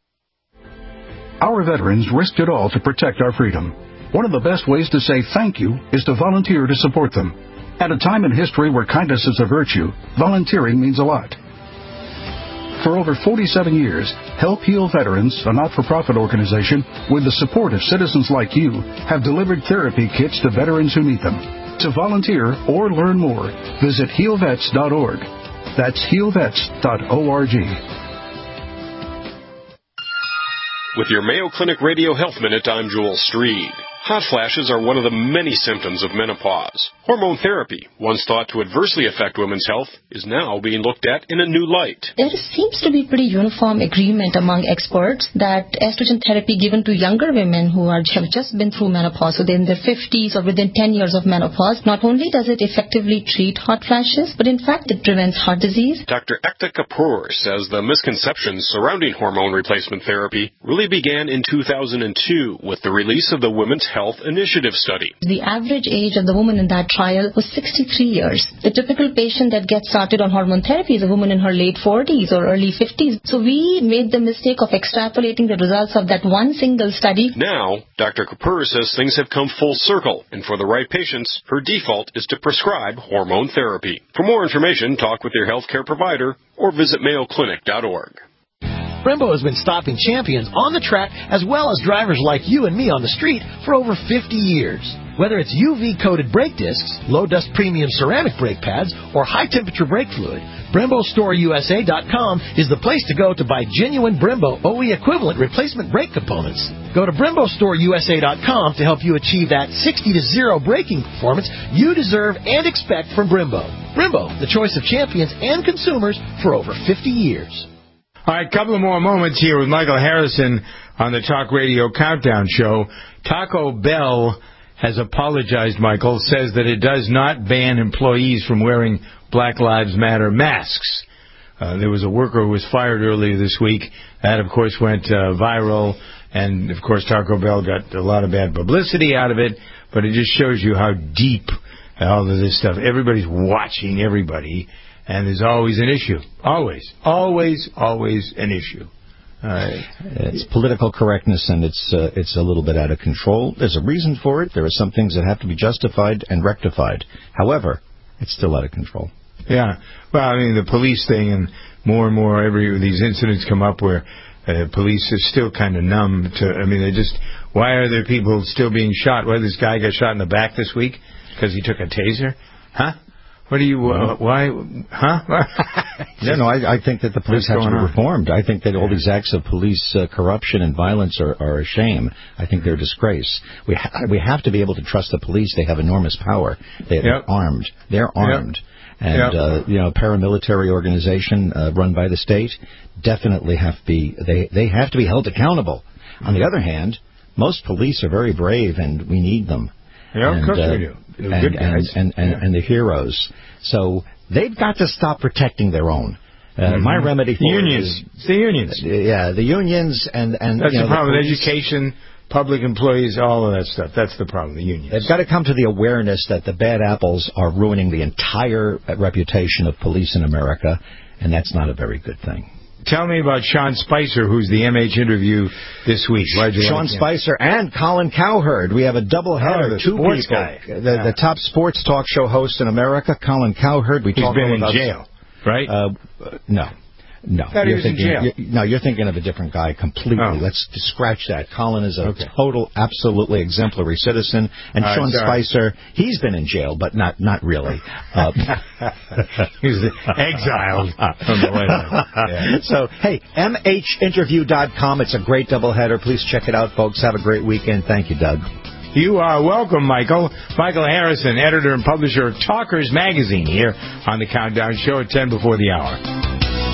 Our veterans risked it all to protect our freedom. One of the best ways to say thank you is to volunteer to support them. At a time in history where kindness is a virtue, volunteering means a lot. For over forty-seven years, Help Heal Veterans, a not-for-profit organization with the support of citizens like you, have delivered therapy kits to veterans who need them. To volunteer or learn more, visit heal vets dot org. That's heal vets dot org. With your Mayo Clinic Radio Health Minute, I'm Joel Streed. Hot flashes are one of the many symptoms of menopause. Hormone therapy, once thought to adversely affect women's health, is now being looked at in a new light. There seems to be pretty uniform agreement among experts that estrogen therapy given to younger women who are, have just been through menopause, so they're in their fifties or within ten years of menopause, not only does it effectively treat hot flashes, but in fact it prevents heart disease. Doctor Ekta Kapoor says the misconceptions surrounding hormone replacement therapy really began in two thousand two with the release of the Women's Health Initiative study. The average age of the woman in that trial was sixty-three years. The typical patient that gets started on hormone therapy is a woman in her late forties or early fifties. So we made the mistake of extrapolating the results of that one single study. Now, Doctor Kapoor says things have come full circle, and for the right patients, her default is to prescribe hormone therapy. For more information, talk with your healthcare provider or visit mayo clinic dot org. Brembo has been stopping champions on the track as well as drivers like you and me on the street for over fifty years. Whether it's U V-coated brake discs, low-dust premium ceramic brake pads, or high-temperature brake fluid, Brembo Store U S A dot com is the place to go to buy genuine Brembo O E equivalent replacement brake components. Go to Brembo Store U S A dot com to help you achieve that sixty to zero braking performance you deserve and expect from Brembo. Brembo, the choice of champions and consumers for over fifty years. All right, a couple of more moments here with Michael Harrison on the Talk Radio Countdown Show. Taco Bell has apologized, Michael, says that it does not ban employees from wearing Black Lives Matter masks. Uh, there was a worker who was fired earlier this week. That, of course, went uh, viral, and, of course, Taco Bell got a lot of bad publicity out of it, but it just shows you how deep all of this stuff. Everybody's watching everybody. And there's always an issue. Always. Always, always an issue. Uh, it's political correctness, and it's uh, it's a little bit out of control. There's a reason for it. There are some things that have to be justified and rectified. However, it's still out of control. Yeah. Well, I mean, the police thing, and more and more every these incidents come up where uh, police are still kind of numb to, I mean, they just, why are there people still being shot? Why this guy got shot in the back this week? Because he took a taser? Huh? What do you, uh, why, huh? no, no, I, I think that the police have to be reformed. I think that all these acts of police uh, corruption and violence are, are a shame. I think they're a disgrace. We ha- we have to be able to trust the police. They have enormous power. They, they're yep. armed. They're armed. Yep. And, yep. uh, you know, paramilitary organization uh, run by the state definitely have to be, they, they have to be held accountable. On the other hand, most police are very brave, and we need them. Yeah, and, of course uh, we do. And, and, and, and, yeah. and the heroes. So they've got to stop protecting their own. Uh, mm-hmm. My remedy for unions. it is... It's the unions. Uh, yeah, the unions and... and That's you know, the problem the with education, public employees, all of that stuff. That's the problem, the unions. They've got to come to the awareness that the bad apples are ruining the entire reputation of police in America, and that's not a very good thing. Tell me about Sean Spicer, who's the M H interview this week. Why'd you Sean like Spicer and Colin Cowherd. We have a double header. Oh, two sports people. Guy. The, yeah. the top sports talk show host in America, Colin Cowherd. We He's talked been in about jail, right? Uh, no. No, you're thinking, you're, no, you're thinking of a different guy completely. Oh. Let's scratch that. Colin is a okay. total, absolutely exemplary citizen. And All Sean right, Spicer, he's been in jail, but not not really. Uh, he's exiled from the White House. Yeah. So, hey, M H interview dot com. It's a great doubleheader. Please check it out, folks. Have a great weekend. Thank you, Doug. You are welcome, Michael. Michael Harrison, editor and publisher of Talkers Magazine, here on the Countdown Show at ten before the hour.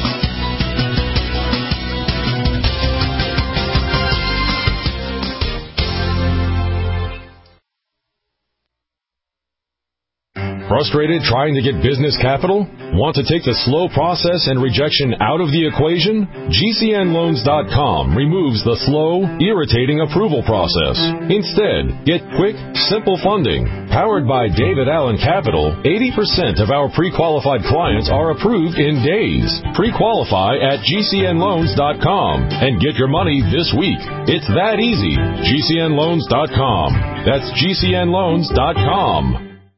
Frustrated trying to get business capital? Want to take the slow process and rejection out of the equation? G C N loans dot com removes the slow, irritating approval process. Instead, get quick, simple funding. Powered by David Allen Capital, eighty percent of our pre-qualified clients are approved in days. Pre-qualify at G C N loans dot com and get your money this week. It's that easy. G C N loans dot com. That's G C N loans dot com.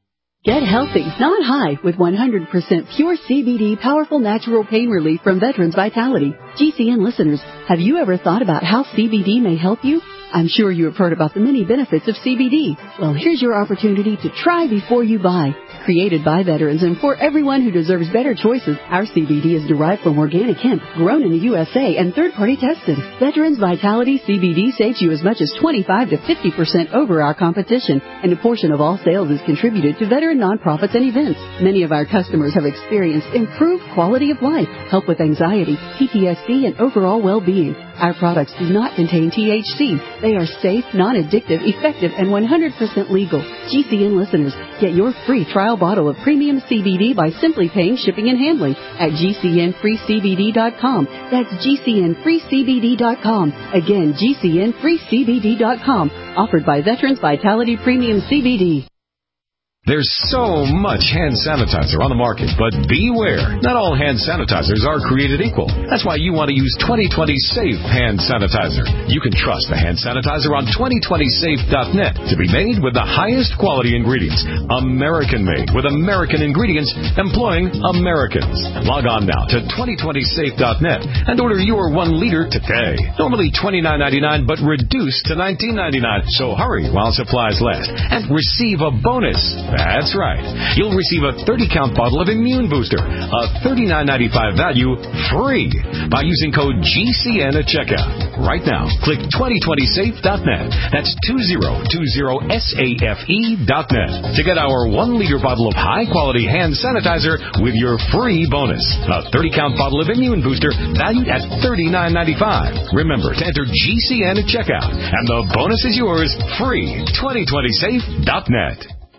Get healthy, not high, with one hundred percent pure C B D powerful natural pain relief from Veterans Vitality. G C N listeners, have you ever thought about how C B D may help you? I'm sure you have heard about the many benefits of C B D. Well, here's your opportunity to try before you buy. Created by veterans and for everyone who deserves better choices, our C B D is derived from organic hemp, grown in the U S A and third-party tested. Veterans Vitality C B D saves you as much as twenty-five to fifty percent over our competition, and a portion of all sales is contributed to veteran nonprofits and events. Many of our customers have experienced improved quality of life, help with anxiety, P T S D, and overall well-being. Our products do not contain T H C. They are safe, non-addictive, effective, and one hundred percent legal. G C N listeners, get your free trial bottle of premium C B D by simply paying shipping and handling at G C N free C B D dot com. That's G C N free C B D dot com. Again, G C N free C B D dot com. Offered by Veterans Vitality Premium C B D. There's so much hand sanitizer on the market, but beware. Not all hand sanitizers are created equal. That's why you want to use twenty twenty Safe Hand Sanitizer. You can trust the hand sanitizer on twenty twenty safe dot net to be made with the highest quality ingredients. American-made with American ingredients employing Americans. Log on now to twenty twenty safe dot net and order your one liter today. Normally twenty-nine ninety-nine, but reduced to nineteen ninety-nine. So hurry while supplies last and receive a bonus. That's right. You'll receive a thirty count bottle of Immune Booster, a thirty-nine ninety-five value, free by using code G C N at checkout. Right now, click twenty twenty safe dot net. That's twenty twenty safe dot net to get our one liter bottle of high-quality hand sanitizer with your free bonus. A thirty count bottle of Immune Booster valued at thirty-nine ninety-five. Remember to enter G C N at checkout, and the bonus is yours free. twenty twenty safe dot net.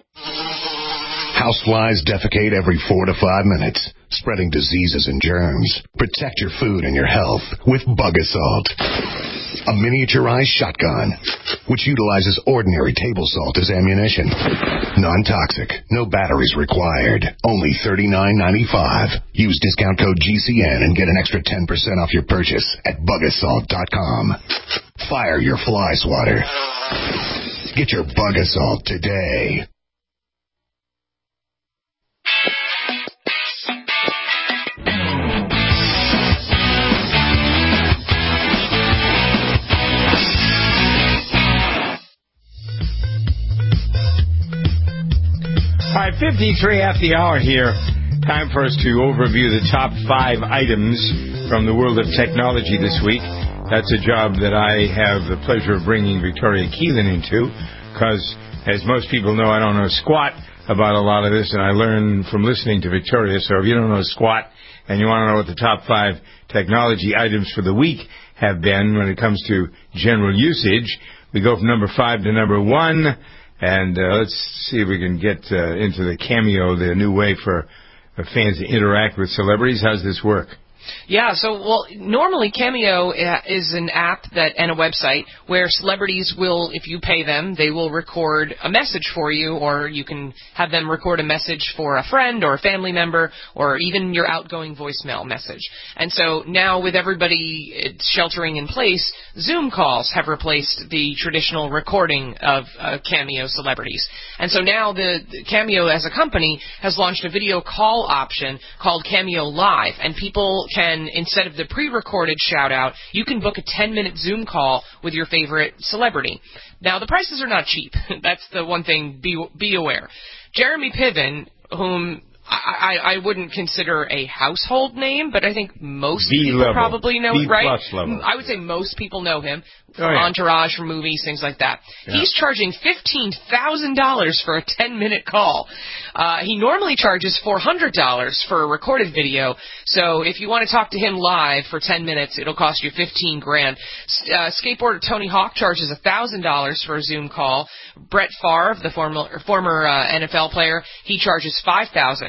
Houseflies defecate every four to five minutes, spreading diseases and germs. Protect your food and your health with Bug Assault, a miniaturized shotgun which utilizes ordinary table salt as ammunition. Non-toxic, no batteries required. Only thirty-nine ninety-five. Use discount code G C N and get an extra ten percent off your purchase at bug assault dot com. Fire your fly swatter. Get your Bug Assault today. All right, fifty-three after the hour here. Time for us to overview the top five items from the world of technology this week. That's a job that I have the pleasure of bringing Victoria Keelan into because, as most people know, I don't know squat about a lot of this, and I learn from listening to Victoria. So if you don't know squat and you want to know what the top five technology items for the week have been when it comes to general usage, we go from number five to number one. And uh, let's see if we can get uh, into the Cameo, the new way for uh, fans to interact with celebrities. How's this work? Yeah, so, well, normally Cameo is an app that and a website where celebrities will, if you pay them, they will record a message for you, or you can have them record a message for a friend or a family member, or even your outgoing voicemail message. And so now with everybody sheltering in place, Zoom calls have replaced the traditional recording of uh, Cameo celebrities. And so now the, the Cameo as a company has launched a video call option called Cameo Live, and people can, instead of the pre-recorded shout-out, you can book a ten-minute Zoom call with your favorite celebrity. Now, the prices are not cheap. That's the one thing, be, be aware. Jeremy Piven, whom I, I, I wouldn't consider a household name, but I think most B people level. probably know B him, right? plus level. I would say most people know him. Oh, yeah. Entourage, from movies, things like that. Yeah. He's charging fifteen thousand dollars for a ten-minute call. Uh, he normally charges four hundred dollars for a recorded video, so if you want to talk to him live for ten minutes, it'll cost you fifteen grand. Uh, skateboarder Tony Hawk charges one thousand dollars for a Zoom call. Brett Favre, the former, former uh, N F L player, he charges five thousand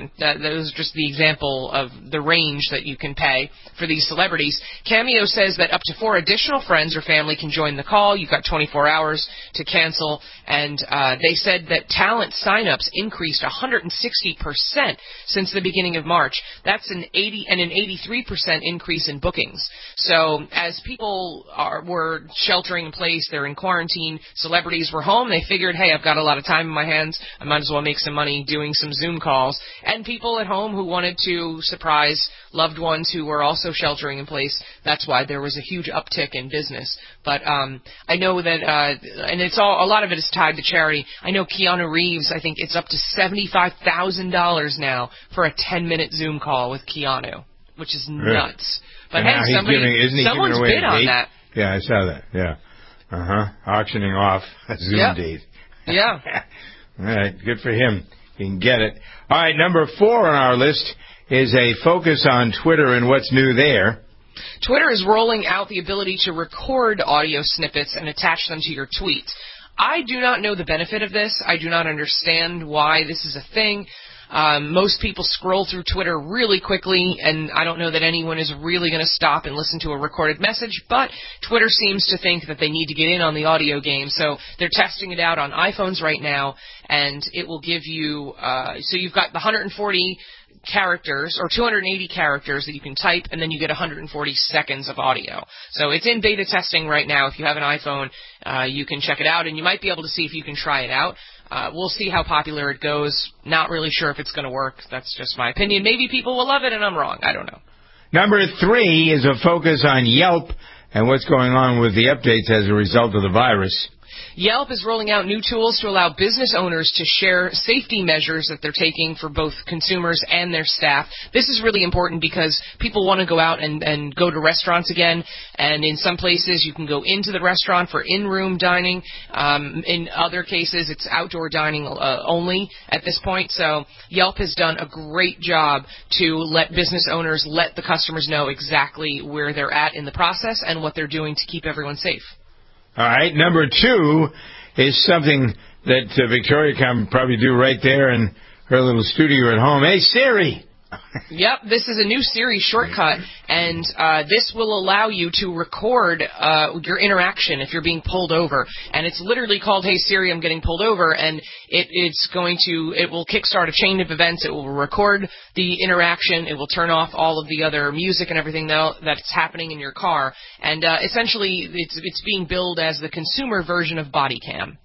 again, that, that was just the example of the range that you can pay for these celebrities. Cameo says that up to four additional friends or family can join the call. You've got twenty-four hours to cancel. And uh, they said that talent signups increased one hundred sixty percent since the beginning of March. That's an eighty and an eighty-three percent increase in bookings. So as people are, were sheltering in place, they're in quarantine, celebrities were home, they figured, hey, I've got a lot of time in my hands, I might as well make some money doing some Zoom calls. And people at home who wanted to surprise loved ones who were also sheltering in place, that's why there was a huge uptick in business. But um, I know that, uh, and it's all, a lot of it is tied to charity. I know Keanu Reeves, I think it's up to seventy-five thousand dollars now for a ten-minute Zoom call with Keanu, which is nuts. But and hey, somebody, giving, isn't he someone's giving away bid a on date? that. Yeah, I saw that. Yeah. Uh-huh. Auctioning off a Zoom yep. date. Yeah. All right. Good for him. He can get it. All right. Number four on our list is a focus on Twitter and what's new there. Twitter is rolling out the ability to record audio snippets and attach them to your tweets. I do not know the benefit of this. I do not understand why this is a thing. Um, most people scroll through Twitter really quickly, and I don't know that anyone is really going to stop and listen to a recorded message, but Twitter seems to think that they need to get in on the audio game, so they're testing it out on iPhones right now, and it will give you, uh, so you've got the one hundred forty characters, or two hundred eighty characters that you can type, and then you get one hundred forty seconds of audio. So it's in beta testing right now. If you have an iPhone, uh, you can check it out, and you might be able to see if you can try it out. Uh, we'll see how popular it goes. Not really sure if it's going to work. That's just my opinion. Maybe people will love it, and I'm wrong. I don't know. Number three is a focus on Yelp and what's going on with the updates as a result of the virus. Yelp is rolling out new tools to allow business owners to share safety measures that they're taking for both consumers and their staff. This is really important because people want to go out and, and go to restaurants again, and in some places you can go into the restaurant for in-room dining. Um, in other cases, it's outdoor dining uh, only at this point. So Yelp has done a great job to let business owners let the customers know exactly where they're at in the process and what they're doing to keep everyone safe. All right. Number two is something that uh, Victoria can probably do right there in her little studio at home. Hey, Siri. Yep, this is a new Siri shortcut, and uh, this will allow you to record uh, your interaction if you're being pulled over. And it's literally called, "Hey Siri, I'm getting pulled over," and it, it's going to, it will kickstart a chain of events. It will record the interaction. It will turn off all of the other music and everything that's happening in your car. And uh, essentially, it's it's being billed as the consumer version of Body Cam.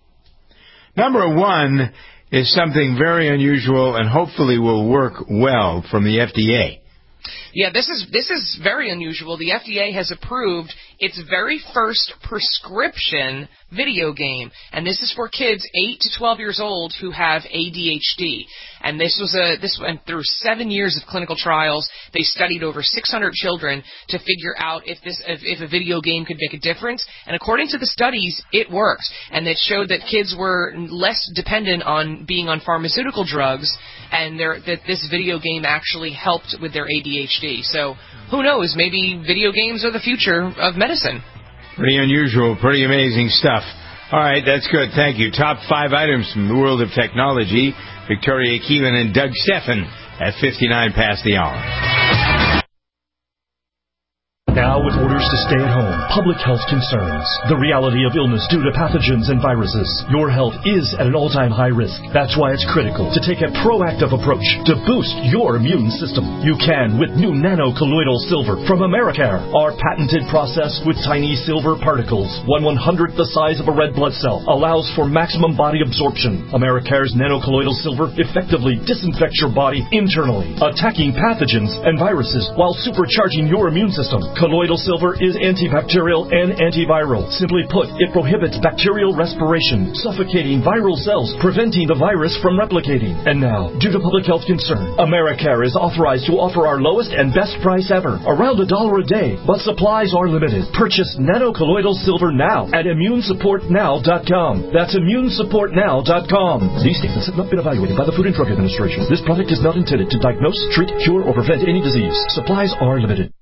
Number one is something very unusual and hopefully will work well from the F D A. Yeah, this is this is very unusual. The F D A has approved its very first prescription video game, and this is for kids eight to twelve years old who have A D H D. And this was a this went through seven years of clinical trials. They studied over six hundred children to figure out if this if, if a video game could make a difference. And according to the studies, it works. And it showed that kids were less dependent on being on pharmaceutical drugs, and that this video game actually helped with their A D H D. So who knows? Maybe video games are the future of medicine. Pretty unusual, pretty amazing stuff. All right, that's good. Thank you. Top five items from the world of technology. Victoria Keelan and Doug Steffen at fifty-nine past the hour. Now with orders to stay at home, public health concerns, the reality of illness due to pathogens and viruses, your health is at an all-time high risk. That's why it's critical to take a proactive approach to boost your immune system. You can with new nano-colloidal silver from Americare. Our patented process with tiny silver particles, one one-hundredth the size of a red blood cell, allows for maximum body absorption. Americare's nano-colloidal silver effectively disinfects your body internally, attacking pathogens and viruses while supercharging your immune system. Colloidal silver is antibacterial and antiviral. Simply put, it prohibits bacterial respiration, suffocating viral cells, preventing the virus from replicating. And now, due to public health concern, Americare is authorized to offer our lowest and best price ever, around a dollar a day, but supplies are limited. Purchase nano-colloidal silver now at immune support now dot com. That's immune support now dot com. These statements have not been evaluated by the Food and Drug Administration. This product is not intended to diagnose, treat, cure, or prevent any disease. Supplies are limited.